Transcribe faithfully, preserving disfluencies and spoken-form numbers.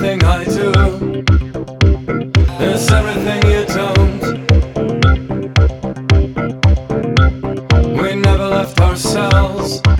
everything I do. It's everything you don't. We never left ourselves.